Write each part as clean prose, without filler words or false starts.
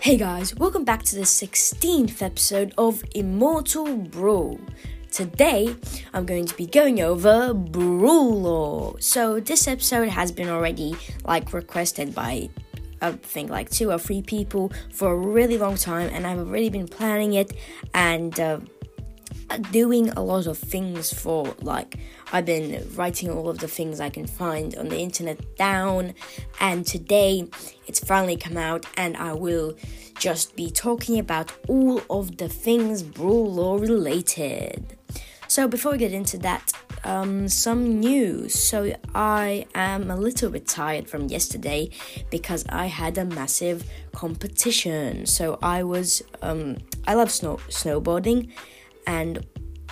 Hey guys, welcome back to the 16th episode of Immortal Brawl. Today, I'm going to be going over Brawl Lore. So this episode has been already requested by I think 2 or 3 people for a really long time, and I've already been planning it and doing a lot of things for I've been writing all of the things I can find on the internet down, and today it's finally come out and I will just be talking about all of the things Brawl Lore related. So before we get into that, some news. So I am a little bit tired from yesterday because I had a massive competition. So I love snowboarding, and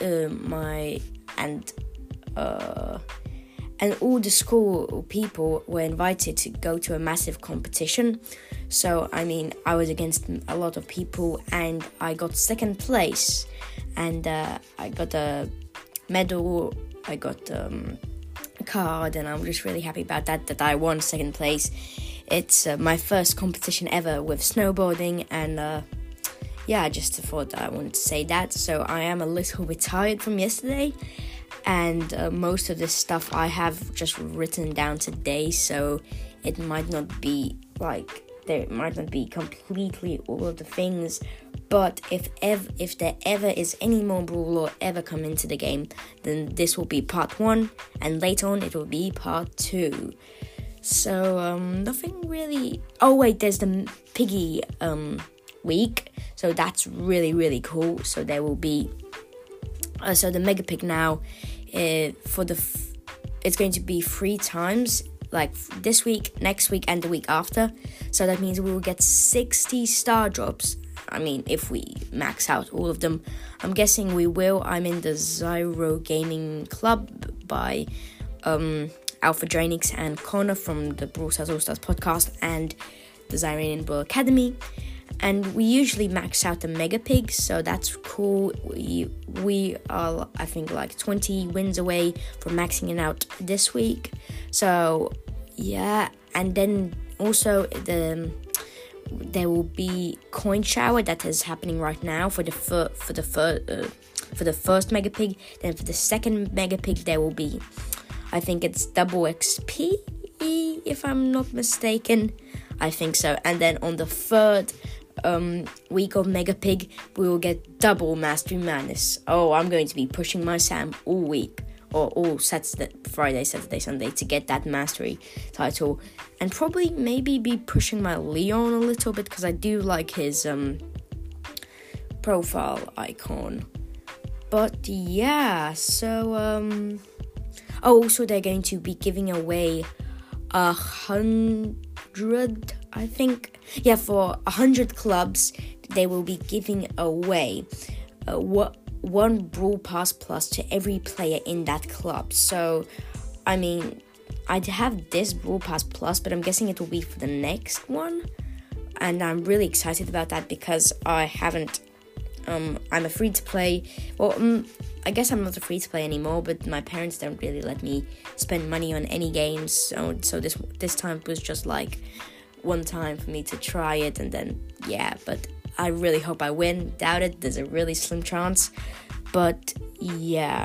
all the school people were invited to go to a massive competition. So I was against a lot of people and I got second place, and I got a medal, I got a card, and I'm just really happy about that I won second place. It's my first competition ever with snowboarding, and I just thought I wanted to say that. So I am a little bit tired from yesterday, and most of this stuff I have just written down today, so it might not be there might not be completely all of the things, but if there ever is any more Brawl Lore ever come into the game, then this will be part 1, and later on it will be part 2. So nothing really. Oh wait, there's the Piggy week, so that's really, really cool. So there will be so the Mega Pig now it's going to be 3 times, this week, next week, and the week after. So that means we will get 60 star drops. If we max out all of them, I'm guessing we will. I'm in the Zyro Gaming Club by Alpha Drainix and Connor from the Brawl Stars All Stars podcast and the Zyranian Brawl Academy. And we usually max out the Mega Pig, so that's cool. We are, I think, 20 wins away from maxing it out this week. So, yeah. And then also there will be Coin Shower that is happening right now for the first Mega Pig. Then for the second Mega Pig, there will be, I think it's double XP, if I'm not mistaken. I think so. And then on the third week of Mega Pig, we will get double Mastery Madness. Oh, I'm going to be pushing my Sam all week, or all Friday, Saturday, Sunday, to get that Mastery title, and probably maybe be pushing my Leon a little bit, because I do like his profile icon. But yeah, so also they're going to be giving away 100, I think. Yeah, for 100 clubs, they will be giving away one Brawl Pass Plus to every player in that club. So, I'd have this Brawl Pass Plus, but I'm guessing it will be for the next one. And I'm really excited about that because I haven't, I'm a free-to-play. Well, I guess I'm not a free-to-play anymore, but my parents don't really let me spend money on any games. So this time was just one time for me to try it, and then but I really hope I win. Doubt it, there's a really slim chance, but yeah.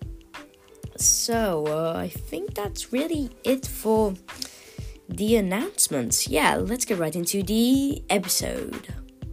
So I think that's really it for the announcements. Yeah, let's get right into the episode.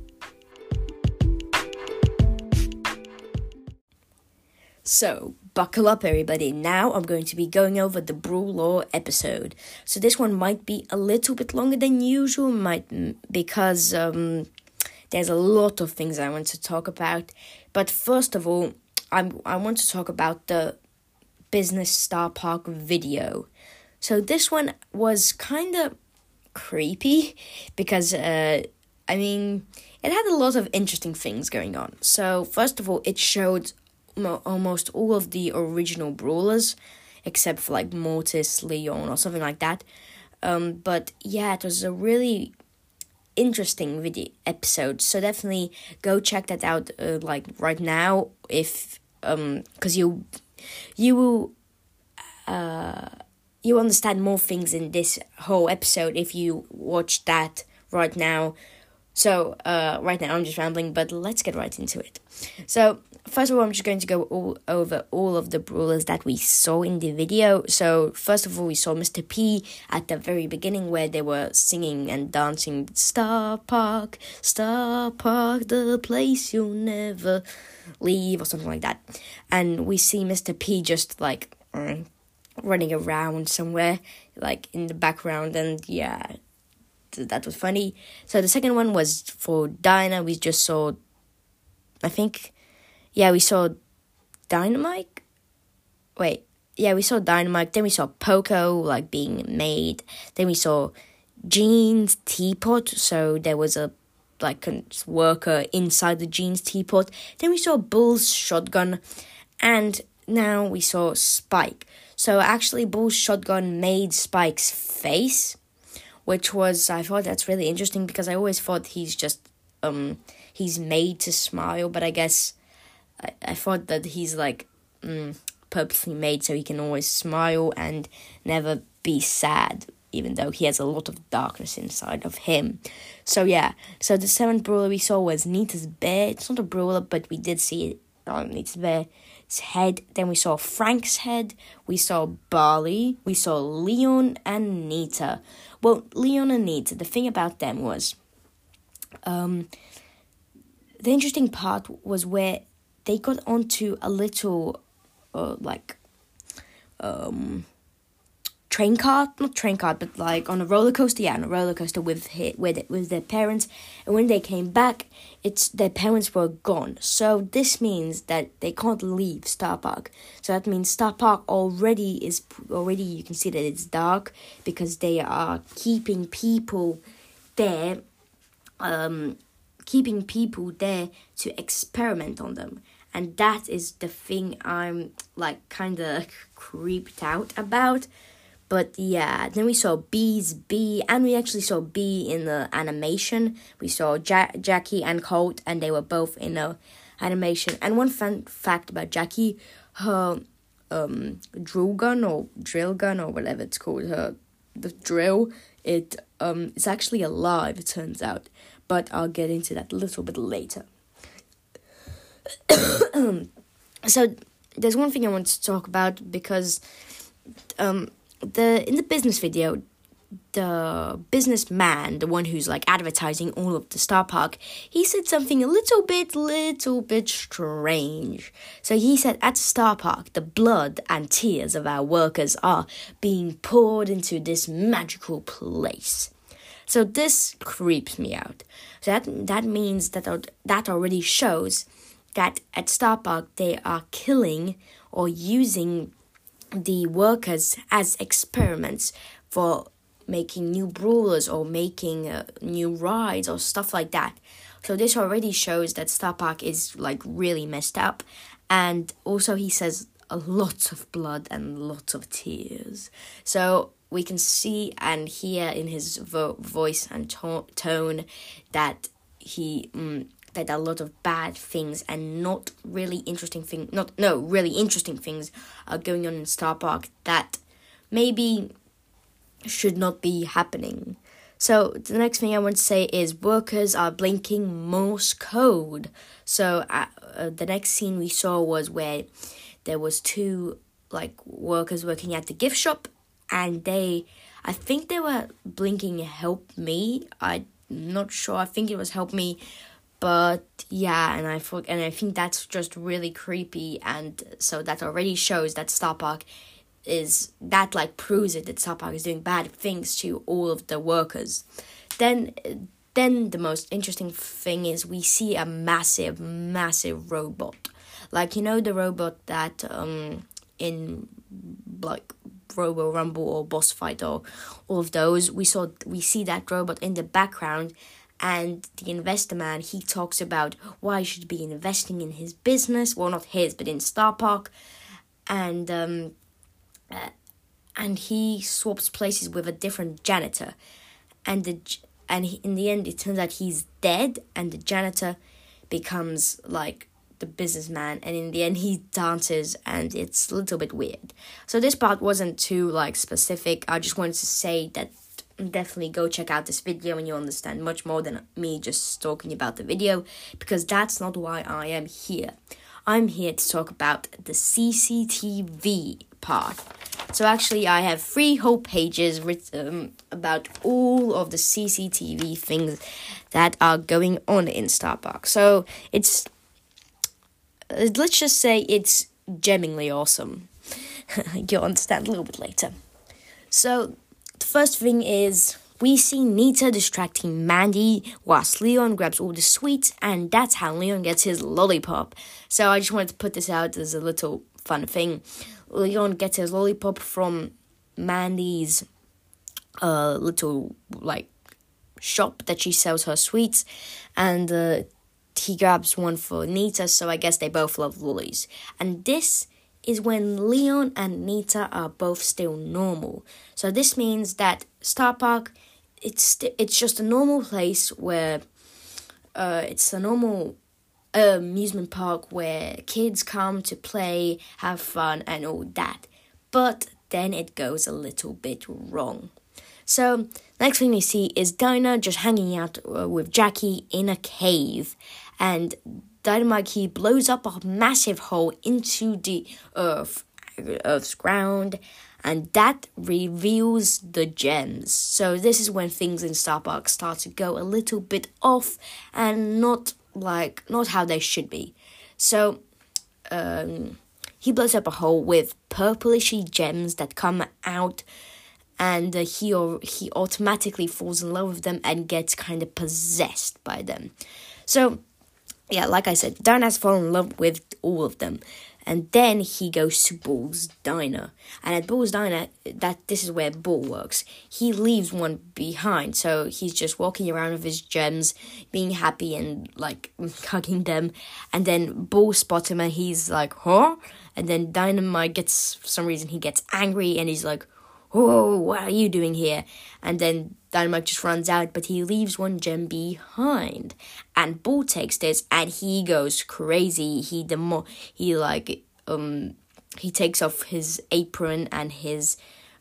So, buckle up everybody, now I'm going to be going over the Brawl Lore episode. So this one might be a little bit longer than usual, because there's a lot of things I want to talk about. But first of all, I want to talk about the Business Star Park video. So this one was kind of creepy because, it had a lot of interesting things going on. So first of all, it showed almost all of the original brawlers, except for Mortis, Leon, or something like that. But yeah, it was a really interesting episode. So definitely go check that out, right now, if because you will understand more things in this whole episode if you watch that right now, So, right now I'm just rambling, but let's get right into it. So, first of all, I'm just going to go over all of the brawlers that we saw in the video. So, first of all, we saw Mr. P at the very beginning where they were singing and dancing, Star Park, the place you'll never leave, or something like that. And we see Mr. P just, like, running around somewhere, like, in the background, and yeah, that was funny. So the second one was for Dinah. We just saw, we saw Dynamite. We saw Dynamite. Then we saw Poco, like, being made. Then we saw Jean's teapot. So there was a worker inside the Jean's teapot. Then we saw Bull's shotgun. And now we saw Spike. So actually, Bull's shotgun made Spike's face, which was, I thought that's really interesting because I always thought he's just, he's made to smile, but I guess I thought that he's, like, purposely made so he can always smile and never be sad, even though he has a lot of darkness inside of him. So, yeah. So, the seventh brawler we saw was Nita's bear. It's not a brawler, but we did see it on Nita's bear's head. Then we saw Frank's head. We saw Barley. We saw Leon and Nita. Well, Leon and Nita, the thing about them was, the interesting part was where they got onto a little, train cart, not train cart, but like on a roller coaster, with their parents, and when they came back, their parents were gone. So this means that they can't leave Star Park. So that means Star Park already you can see that it's dark because they are keeping people there, to experiment on them. And that is the thing I'm, like, kind of creeped out about. But yeah, then we saw B's B, and we actually saw B in the animation. We saw Jackie and Colt, and they were both in the animation. And one fun fact about Jackie, her drill gun or whatever it's called, the drill, it's actually alive, it turns out. But I'll get into that a little bit later. So there's one thing I want to talk about because in the business video, the businessman, the one who's like advertising all of the Star Park, he said something a little bit strange. So he said, at Star Park, the blood and tears of our workers are being poured into this magical place. So this creeps me out. So that means that already shows that at Star Park they are killing or using the workers as experiments for making new brawlers or making new rides or stuff like that. So this already shows that Star Park is like really messed up. And also he says a lot of blood and lots of tears. So we can see and hear in his voice and tone that that a lot of bad things and really interesting things are going on in Star Park that maybe should not be happening. So the next thing I want to say is workers are blinking Morse code. So the next scene we saw was where there was two workers working at the gift shop, and I think they were blinking help me. I'm not sure. I think it was help me. But yeah, and I think that's just really creepy, and so that already shows that Star Park proves it that Star Park is doing bad things to all of the workers. Then the most interesting thing is we see a massive robot, the robot that in Robo Rumble or Boss Fight or all of those. We see that robot in the background. And the investor man, he talks about why he should be investing in his business. Well, not his, but in Star Park. And he swaps places with a different janitor. And in the end, it turns out he's dead. And the janitor becomes, the businessman. And in the end, he dances. And it's a little bit weird. So this part wasn't too, specific. I just wanted to say that definitely go check out this video and you'll understand much more than me just talking about the video, because that's not why I am here. I'm here to talk about the CCTV part. So actually I have 3 whole pages written about all of the CCTV things that are going on in Starbucks. So it's, let's just say it's gemmingly awesome. You'll understand a little bit later. So the first thing is we see Nita distracting Mandy whilst Leon grabs all the sweets, and that's how Leon gets his lollipop. So I just wanted to put this out as a little fun thing. Leon gets his lollipop from Mandy's little shop that she sells her sweets, and he grabs one for Nita, so I guess they both love lollies. And this is when Leon and Nita are both still normal. So this means that Star Park, it's just a normal place where it's a normal amusement park where kids come to play, have fun and all that. But then it goes a little bit wrong. So next thing we see is Dinah just hanging out with Jackie in a cave, and Dynamite Key blows up a massive hole into the Earth's ground, and that reveals the gems. So this is when things in Star Park start to go a little bit off and not how they should be. So he blows up a hole with purplishy gems that come out, and he automatically falls in love with them and gets kind of possessed by them. So yeah, like I said, Darren has fallen in love with all of them. And then he goes to Bull's Diner. And at Bull's Diner, this is where Bull works. He leaves one behind. So he's just walking around with his gems, being happy and, hugging them. And then Bull spots him and he's like, huh? And then Dynamite for some reason, he gets angry and he's like, oh, what are you doing here? And then Dynamite just runs out, but he leaves one gem behind. And Bull takes this and he goes crazy. He takes off his apron and his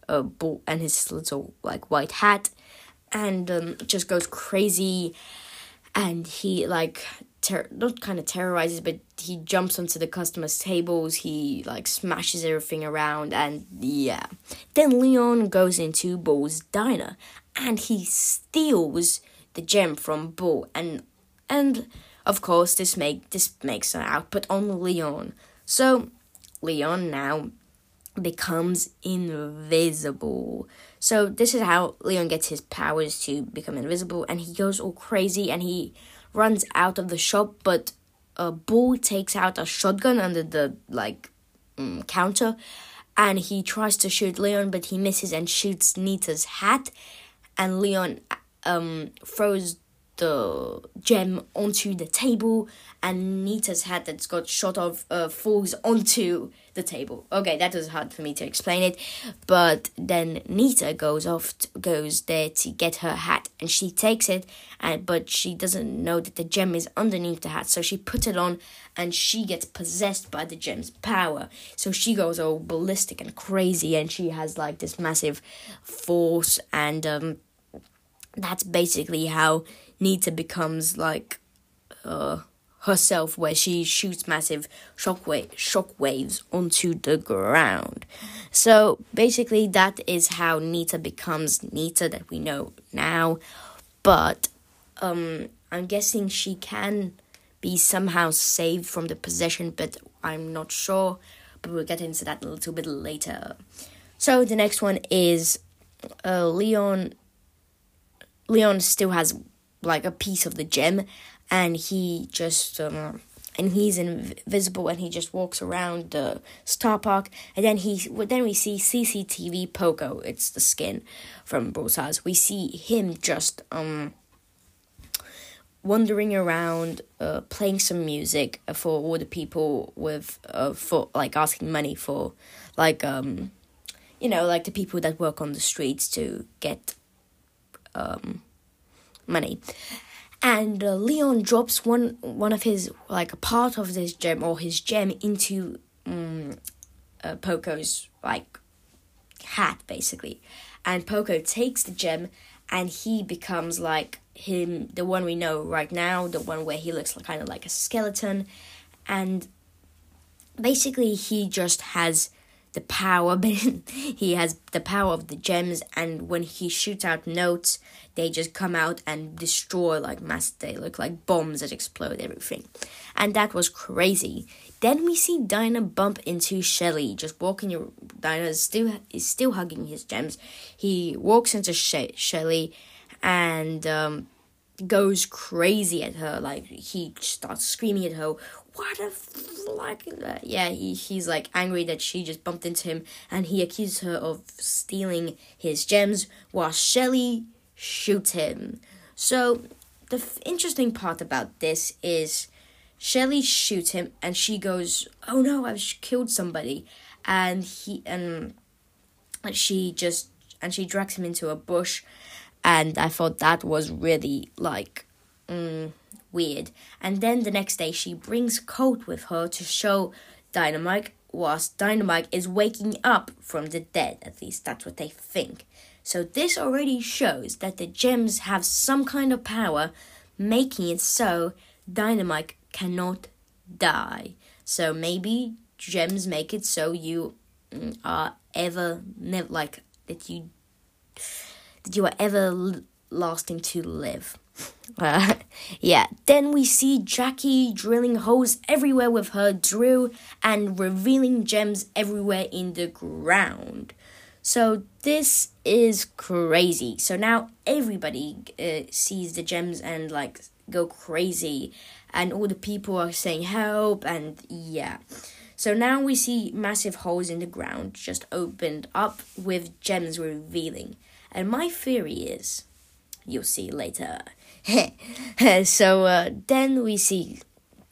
little white hat, and just goes crazy. And he not kind of terrorizes, but he jumps onto the customers' tables. He smashes everything around, and yeah. Then Leon goes into Bull's Diner, and he steals the gem from Bull, and of course this makes an output on Leon. So Leon now becomes invisible. So this is how Leon gets his powers to become invisible, and he goes all crazy and he runs out of the shop, but Bull takes out a shotgun under the counter, and he tries to shoot Leon, but he misses and shoots Nita's hat, and Leon throws the gem onto the table, and Nita's hat that's got shot off falls onto the table. Okay, that was hard for me to explain it, but then Nita goes there to get her hat, and she takes it, but she doesn't know that the gem is underneath the hat, so she puts it on, and she gets possessed by the gem's power. So she goes all ballistic and crazy, and she has this massive force, and that's basically how Nita becomes herself, where she shoots massive shockwaves onto the ground. So basically that is how Nita becomes Nita that we know now. But I'm guessing she can be somehow saved from the possession, but I'm not sure. But we'll get into that a little bit later. So the next one is Leon still has a piece of the gem, and he just and he's invisible, and he just walks around the Star Park, and then we see CCTV Poco. It's the skin from Bull's house. We see him just wandering around, playing some music for all the people for asking money for the people that work on the streets to get money. And Leon drops one of his a part of this gem, or his gem, into Poco's hat basically, and Poco takes the gem and he becomes like him, the one we know right now, the one where he looks kind of like a skeleton, and basically he just has the power, but he has the power of the gems, and when he shoots out notes, they just come out and destroy like they look like bombs that explode everything. And that was crazy. Then we see Dyna bump into Shelly, just walking. Dyna is still hugging his gems. He walks into Shelly and goes crazy at her. Like, he starts screaming at her, what a he's like angry that she just bumped into him, and he accuses her of stealing his gems while Shelly shoots him. So the interesting part about this is Shelly shoots him and she goes, oh no, I've killed somebody, and she drags him into a bush, and I thought that was really like weird. And then the next day she brings Colt with her to show Dynamite, whilst Dynamite is waking up from the dead. At least that's what they think. So this already shows that the gems have some kind of power, making it so Dynamite cannot die. So maybe gems make it so you are ever that you are ever lasting to live. Then we see Jackie drilling holes everywhere with her drill and revealing gems everywhere in the ground. So this is crazy. So now everybody sees the gems and like go crazy, and all the people are saying help, and yeah. So now we see massive holes in the ground just opened up with gems revealing. And my theory is, you'll see later. So then we see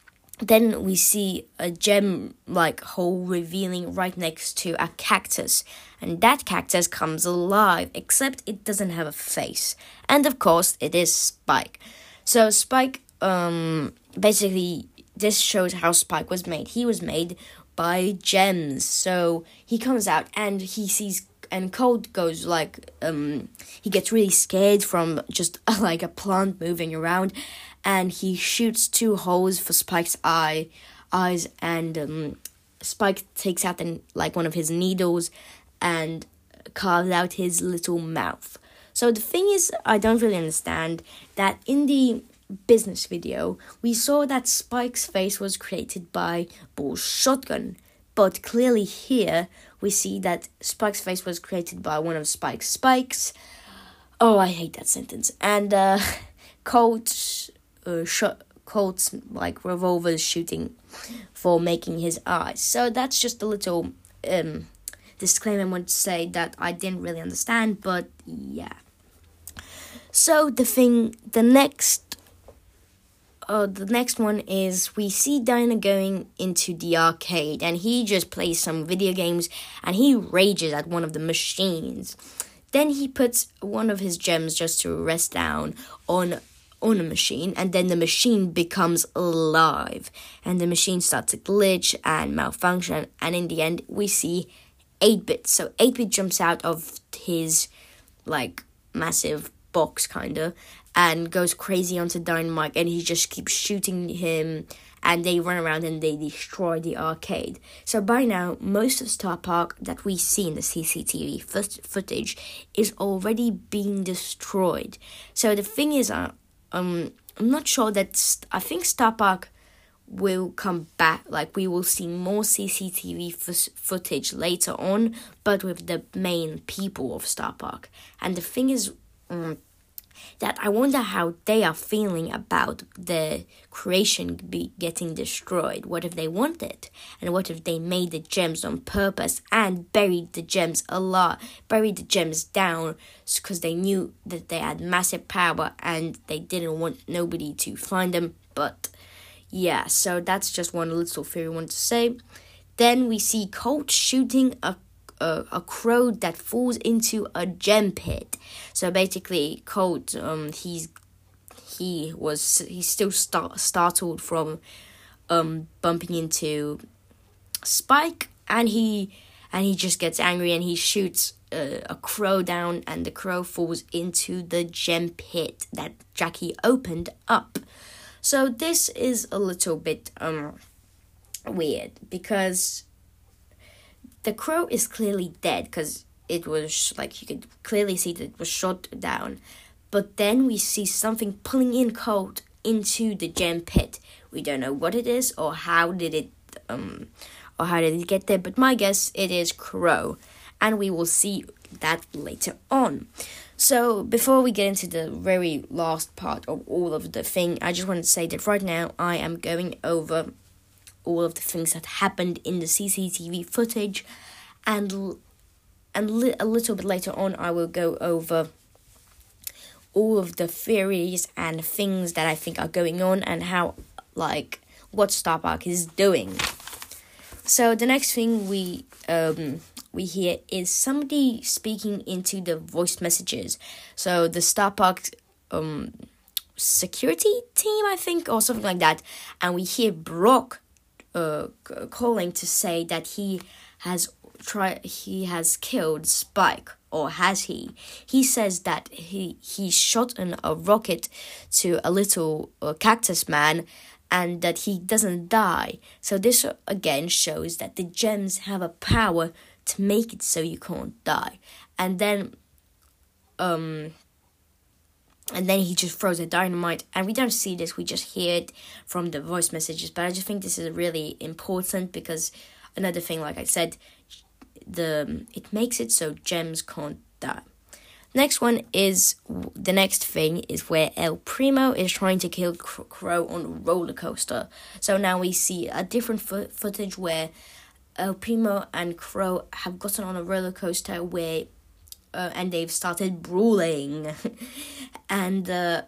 a gem like hole revealing right next to a cactus, and that cactus comes alive, except it doesn't have a face. And of course it is Spike. So Spike, basically this shows how Spike was made. He was made by gems. So he comes out and he sees, and Colt goes like, he gets really scared from just like a plant moving around, and he shoots 2 holes for Spike's eyes, and Spike takes out like one of his needles and carves out his little mouth. So the thing is, I don't really understand that in the business video, we saw that Spike's face was created by Bull's shotgun, but clearly here we see that Spike's face was created by one of Spike's spikes. Oh, I hate that sentence. And Colt's like revolver's shooting for making his eyes. So that's just a little disclaimer I want to say that I didn't really understand, but yeah. So the next one is we see Dyna going into the arcade, and he just plays some video games and he rages at one of the machines. Then he puts one of his gems just to rest down on a machine, and then the machine becomes alive and the machine starts to glitch and malfunction, and in the end we see 8-Bit. So 8-Bit jumps out of his like massive box kinda and goes crazy onto Dynamite, and he just keeps shooting him, and they run around and they destroy the arcade. So by now, most of Star Park that we see in the CCTV footage is already being destroyed. So the thing is, I'm not sure that I think Star Park will come back. Like, we will see more CCTV footage later on, but with the main people of Star Park. And the thing is, that I wonder how they are feeling about the creation getting destroyed. What if they want it? And what if they made the gems on purpose and buried the gems down because they knew that they had massive power and they didn't want nobody to find them? But yeah, so that's just one little theory I want to say. Then we see Colt shooting a crow that falls into a gem pit. So basically, Colt, he's still startled from bumping into Spike, and he just gets angry and he shoots a crow down, and the crow falls into the gem pit that Jackie opened up. So this is a little bit weird, because the crow is clearly dead, because it was like, you could clearly see that it was shot down. But then we see something pulling in cold into the gem pit. We don't know what it is or how did it get there, but my guess, it is Crow, and we will see that later on. So before we get into the very last part of all of the thing, I just want to say that right now I am going over all of the things that happened in the CCTV footage, and a little bit later on I will go over all of the theories and things that I think are going on, and how, like, what Star Park is doing. So the next thing we hear is somebody speaking into the voice messages. So the Star Park security team, I think, or something like that, and we hear Brock calling to say that he has killed Spike, or has he? He says that he shot a rocket to a little cactus man, and that he doesn't die. So this again shows that the gems have a power to make it so you can't die. And then he just throws a dynamite, and we don't see this, we just hear it from the voice messages. But I just think this is really important, because another thing, like I said, it makes it so gems can't die. The next thing is where El Primo is trying to kill Crow on a roller coaster. So now we see a different footage where El Primo and Crow have gotten on a roller coaster and they've started brawling. And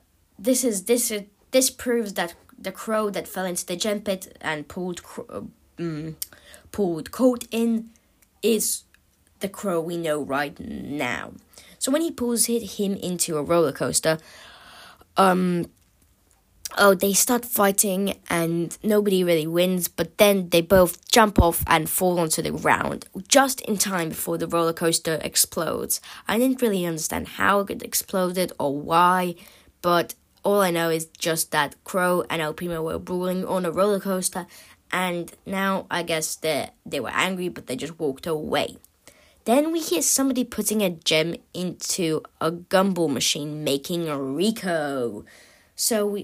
this proves that the crow that fell into the gem pit and pulled Colt in is the crow we know right now. So when he pulls him into a roller coaster, they start fighting and nobody really wins, but then they both jump off and fall onto the ground just in time before the roller coaster explodes. I didn't really understand how it exploded or why, but all I know is just that Crow and El Primo were brawling on a roller coaster, and now I guess they were angry, but they just walked away. Then we hear somebody putting a gem into a gumball machine, making a Rico. So we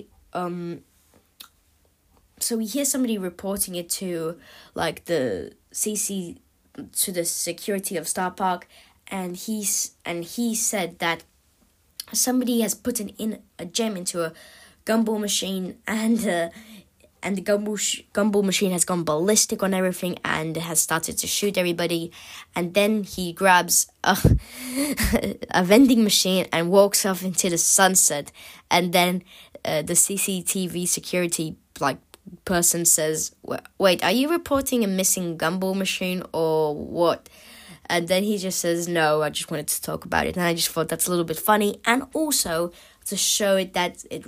hear somebody reporting it to, like, the to the security of Star Park, and he said that somebody has put in a gem into a gumball machine, and the gumball machine has gone ballistic on everything and has started to shoot everybody. And then he grabs a vending machine and walks off into the sunset. And then the CCTV security person says, "Wait, are you reporting a missing gumball machine or what?" And then he just says, "No, I just wanted to talk about it." And I just thought that's a little bit funny, and also to show it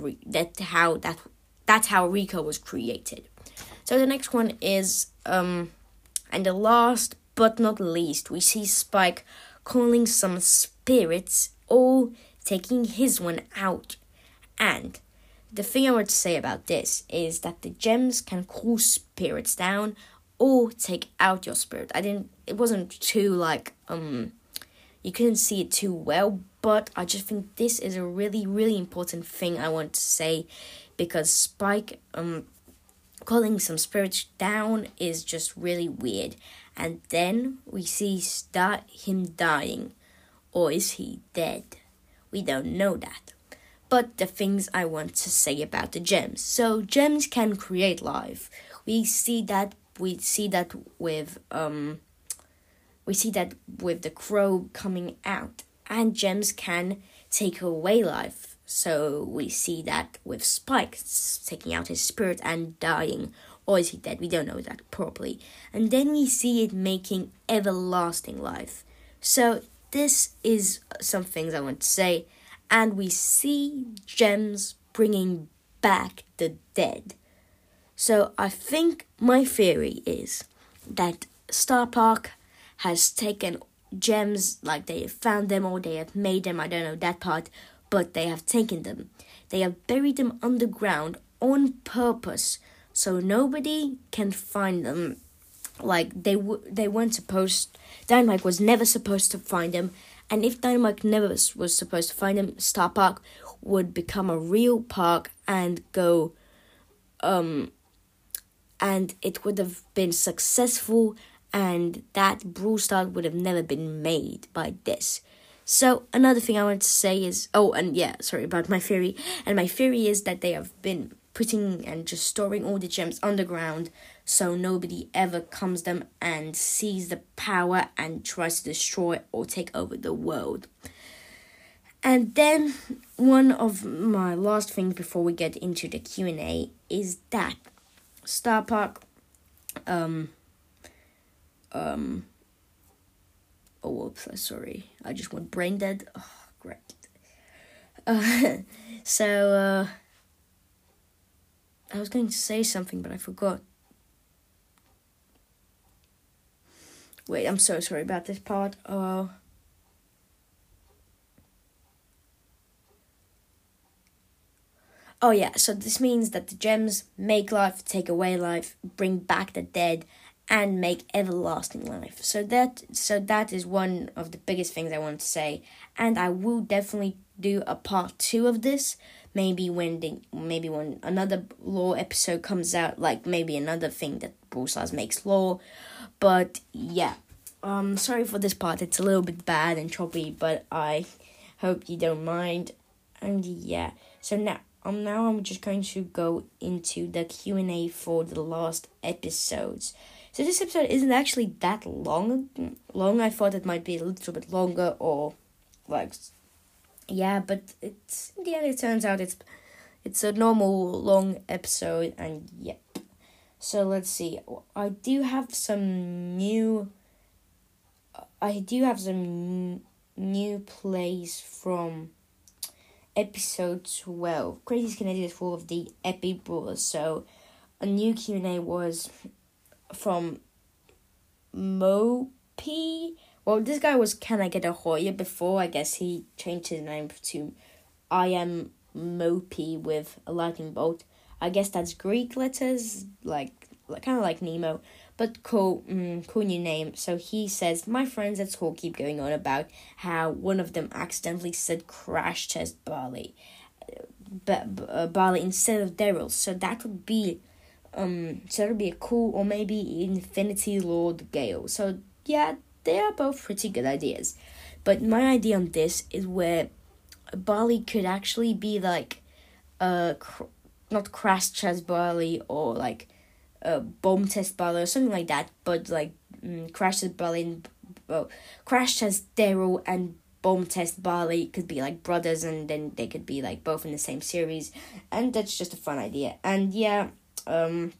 that's how Rico was created. So the next one is, and the last but not least, we see Spike calling some spirits, all taking his one out. And the thing I want to say about this is that the gems can call spirits down or take out your spirit. It wasn't too, you couldn't see it too well, but I just think this is a really, really important thing I want to say, because Spike calling some spirits down is just really weird. And then we see him dying. Or is he dead? We don't know that. But the things I want to say about the gems. So gems can create life. We see that with the crow coming out. And gems can take away life. So we see that with Spike taking out his spirit and dying. Or is he dead? We don't know that properly. And then we see it making everlasting life. So this is some things I want to say. And we see gems bringing back the dead. So I think my theory is that Star Park has taken gems, like they have found them or they have made them, I don't know that part, but they have taken them. They have buried them underground on purpose, so nobody can find them. Like they weren't supposed. Dynamite was never supposed to find them, and if Dynamite never was supposed to find them, Star Park would become a real park and go, and it would have been successful, and that Brawl Stars would have never been made by this. So another thing I wanted to say is, sorry about my theory, and my theory is that they have been putting and just storing all the gems underground so nobody ever comes them and sees the power and tries to destroy or take over the world. And then one of my last things before we get into the Q&A is that Star Park sorry, I just went brain dead. Oh, great. I was going to say something, but I forgot. Wait, I'm so sorry about this part. Oh yeah, so this means that the gems make life, take away life, bring back the dead, and make everlasting life. So that is one of the biggest things I want to say, and I will definitely do a part 2 of this. Maybe when another lore episode comes out, like maybe another thing that Brawl Stars makes lore. But yeah, sorry for this part. It's a little bit bad and choppy, but I hope you don't mind. And yeah, so now I'm just going to go into the Q&A for the last episodes. So this episode isn't actually that long. I thought it might be a little bit longer, or like, yeah, but it's in the end it turns out it's a normal long episode, and yeah. So let's see. I do have some new plays from episode 12. Crazy Skin Ideas full of the epic brawlers. So a new Q&A was from Mopey. Well, this guy was Can I Get a Hoya before. I guess he changed his name to I Am Mopey with a lightning bolt. I guess that's Greek letters, like kind of like Nemo, but cool new name. So he says, my friends at school keep going on about how one of them accidentally said Crash Test Barley, Barley instead of Daryl. So that would be a cool, or maybe Infinity Lord Gale. So yeah, they are both pretty good ideas. But my idea on this is where Barley could actually be like not Crash Test Barley or like Bomb Test Barley or something like that, but like Crash Test Barley and Crash Test Daryl and Bomb Test Barley could be like brothers, and then they could be like both in the same series, and that's just a fun idea. And yeah, and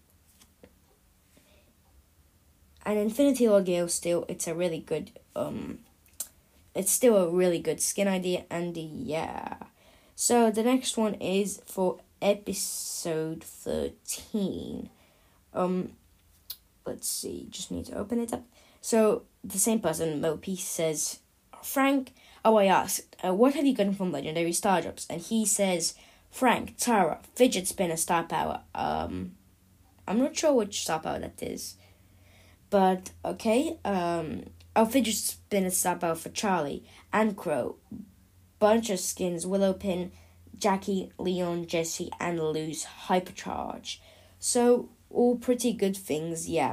Infinity Lord Gale it's a really good it's still a really good skin idea. And yeah, so the next one is for episode 13. Let's see, just need to open it up. So the same person, Mopey, says, Frank, I asked, what have you gotten from Legendary Star Drops? And he says, Frank, Tara, Fidget Spinner, Star Power. I'm not sure which Star Power that is, but okay. Fidget Spinner, Star Power for Charlie and Crow, bunch of skins, Willowpin, Jackie, Leon, Jesse, and Lou's Hypercharge. So all pretty good things, yeah.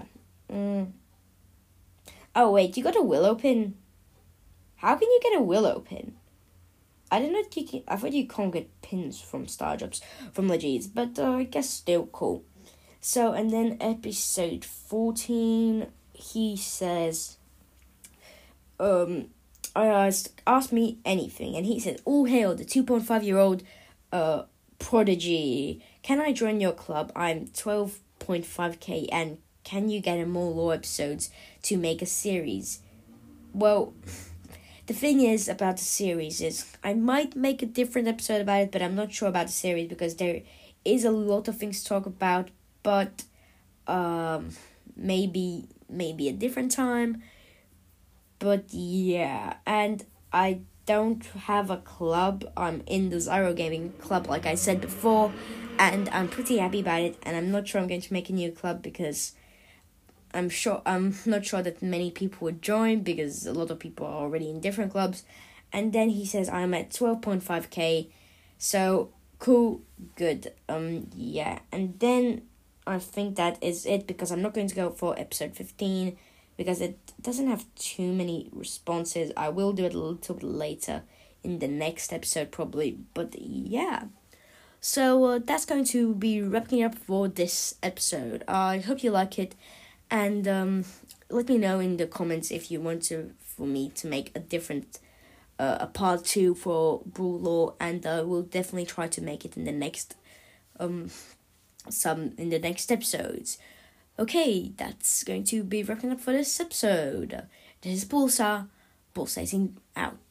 Oh wait, you got a Willowpin? How can you get a Willowpin? I didn't know you can. I thought you can't get pins from Star Drops from Legends, but I guess still cool. So, and then episode 14, he says, I asked me anything, and he said, all hail the 2.5-year-old prodigy. Can I join your club? I'm 12.5k, and can you get more lore episodes to make a series? Well, the thing is about the series is I might make a different episode about it, but I'm not sure about the series because there is a lot of things to talk about, but maybe a different time. But yeah, and I don't have a club. I'm in the Zyro Gaming Club, like I said before, and I'm pretty happy about it. And I'm not sure I'm going to make a new club because I'm not sure that many people would join because a lot of people are already in different clubs. And then he says I'm at 12.5k, so cool, good. Yeah, and then I think that is it because I'm not going to go for episode 15 because it doesn't have too many responses. I will do it a little bit later in the next episode probably, but yeah. So that's going to be wrapping up for this episode. I hope you like it, and let me know in the comments if you want for me to make a different a part 2 for Brawl Law, and we'll definitely try to make it in the next episodes. Okay, that's going to be wrapping up for this episode. This is Pulsar. Pulsating out.